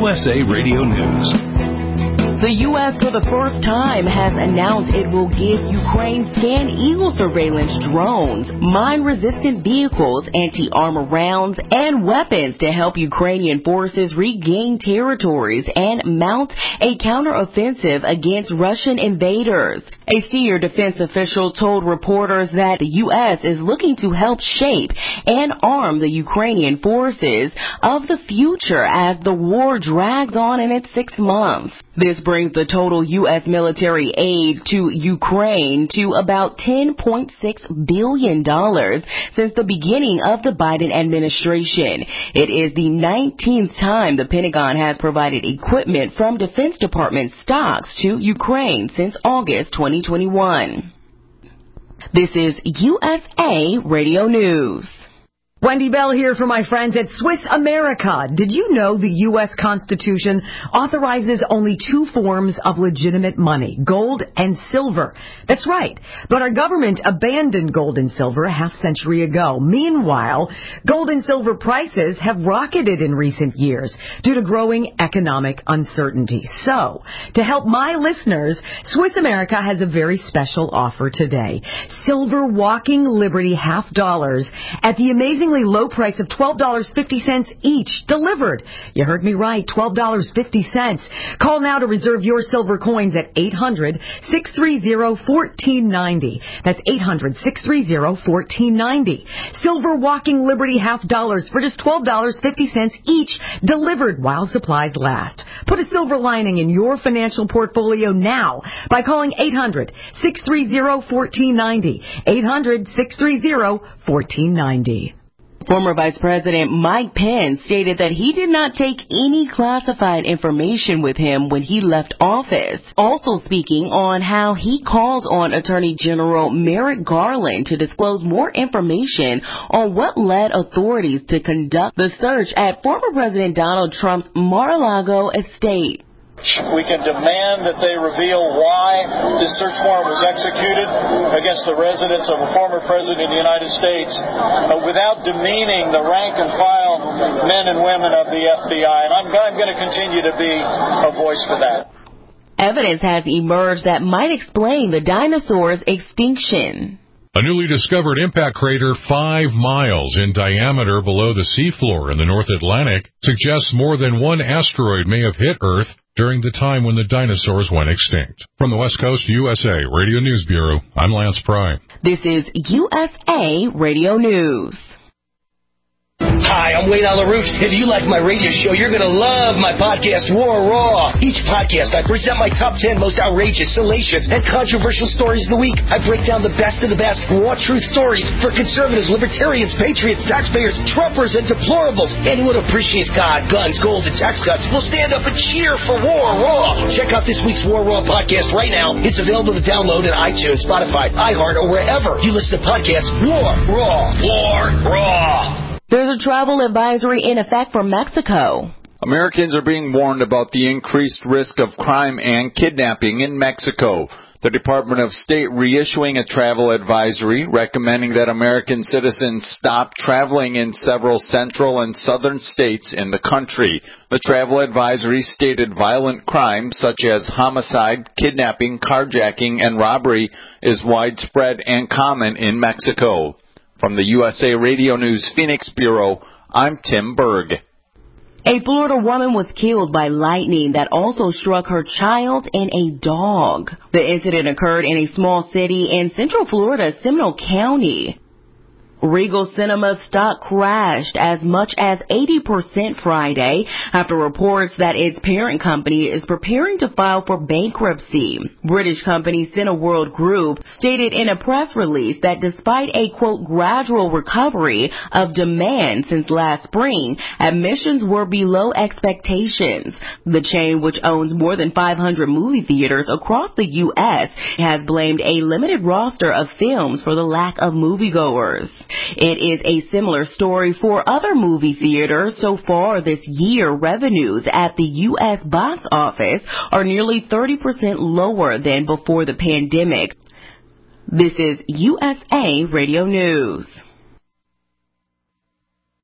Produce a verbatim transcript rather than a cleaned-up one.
S A Radio News. The U S for the first time has announced it will give Ukraine Scan Eagle surveillance drones, mine-resistant vehicles, anti-armor rounds, and weapons to help Ukrainian forces regain territories and mount a counteroffensive against Russian invaders. A senior defense official told reporters that the U S is looking to help shape and arm the Ukrainian forces of the future as the war drags on in its sixth month. This brings the total U S military aid to Ukraine to about ten point six billion dollars since the beginning of the Biden administration. It is the nineteenth time the Pentagon has provided equipment from Defense Department stocks to Ukraine since August twenty twenty-one. This is U S A Radio News. Wendy Bell here for my friends at Swiss America. Did you know the U S Constitution authorizes only two forms of legitimate money, gold and silver? That's right. But our government abandoned gold and silver a half century ago. Meanwhile, gold and silver prices have rocketed in recent years due to growing economic uncertainty. So, to help my listeners, Swiss America has a very special offer today. Silver Walking Liberty half dollars at the amazing low price of twelve dollars and fifty cents each, delivered. You heard me right, twelve dollars and fifty cents. Call now to reserve your silver coins at eight hundred, six three zero, one four nine zero. That's eight hundred, six three zero, one four nine zero. Silver Walking Liberty half dollars for just twelve dollars and fifty cents each, delivered while supplies last. Put a silver lining in your financial portfolio now by calling eight hundred, six three zero, one four nine zero. eight hundred, six three zero, one four nine zero. Former Vice President Mike Pence stated that he did not take any classified information with him when he left office. Also speaking on how he called on Attorney General Merrick Garland to disclose more information on what led authorities to conduct the search at former President Donald Trump's Mar-a-Lago estate. We can demand that they reveal why this search warrant was executed against the residence of a former president of the United States uh, without demeaning the rank and file men and women of the F B I. And I'm, I'm going to continue to be a voice for that. Evidence has emerged that might explain the dinosaur's extinction. A newly discovered impact crater five miles in diameter below the seafloor in the North Atlantic suggests more than one asteroid may have hit Earth during the time when the dinosaurs went extinct. From the West Coast U S A Radio News Bureau, I'm Lance Pry. This is U S A Radio News. Hi, I'm Wayne Alaroot. If you like my radio show, you're going to love my podcast, War Raw. Each podcast, I present my top ten most outrageous, salacious, and controversial stories of the week. I break down the best of the best raw truth stories for conservatives, libertarians, patriots, taxpayers, Trumpers, and deplorables. Anyone who appreciates God, guns, gold, and tax cuts will stand up and cheer for War Raw. Check out this week's War Raw podcast right now. It's available to download on iTunes, Spotify, iHeart, or wherever you listen to podcasts. War Raw. War Raw. There's a travel advisory in effect for Mexico. Americans are being warned about the increased risk of crime and kidnapping in Mexico. The Department of State reissuing a travel advisory recommending that American citizens stop traveling in several central and southern states in the country. The travel advisory stated violent crime such as homicide, kidnapping, carjacking, and robbery is widespread and common in Mexico. From the U S A Radio News Phoenix Bureau, I'm Tim Berg. A Florida woman was killed by lightning that also struck her child and a dog. The incident occurred in a small city in Central Florida, Seminole County. Regal Cinema stock crashed as much as eighty percent Friday after reports that its parent company is preparing to file for bankruptcy. British company Cineworld Group stated in a press release that despite a, quote, gradual recovery of demand since last spring, admissions were below expectations. The chain, which owns more than five hundred movie theaters across the U S, has blamed a limited roster of films for the lack of moviegoers. It is a similar story for other movie theaters. So far this year, revenues at the U S box office are nearly thirty percent lower than before the pandemic. This is U S A Radio News.